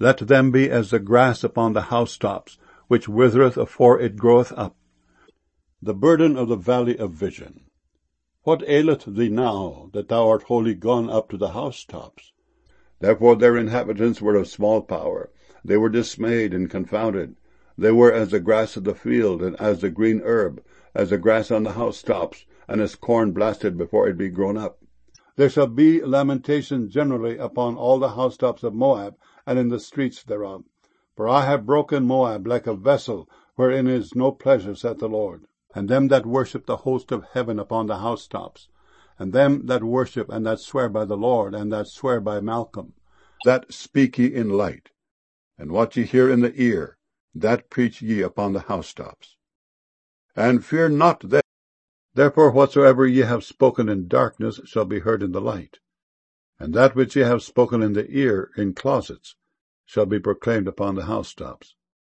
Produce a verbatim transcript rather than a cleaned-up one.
Let them be as the grass upon the housetops, which withereth afore it groweth up. The burden of the valley of vision. What aileth thee now, that thou art wholly gone up to the housetops? Therefore their inhabitants were of small power. They were dismayed and confounded. They were as the grass of the field, and as the green herb, as the grass on the housetops, and as corn blasted before it be grown up. There shall be lamentation generally upon all the housetops of Moab, and in the streets thereof. For I have broken Moab like a vessel, wherein is no pleasure, saith the Lord. And them that worship the host of heaven upon the housetops, and them that worship and that swear by the Lord, and that swear by Malcolm, that speak ye in light, and what ye hear in the ear, that preach ye upon the housetops. And fear not them. Therefore whatsoever ye have spoken in darkness shall be heard in the light, and that which ye have spoken in the ear in closets shall be proclaimed upon the housetops.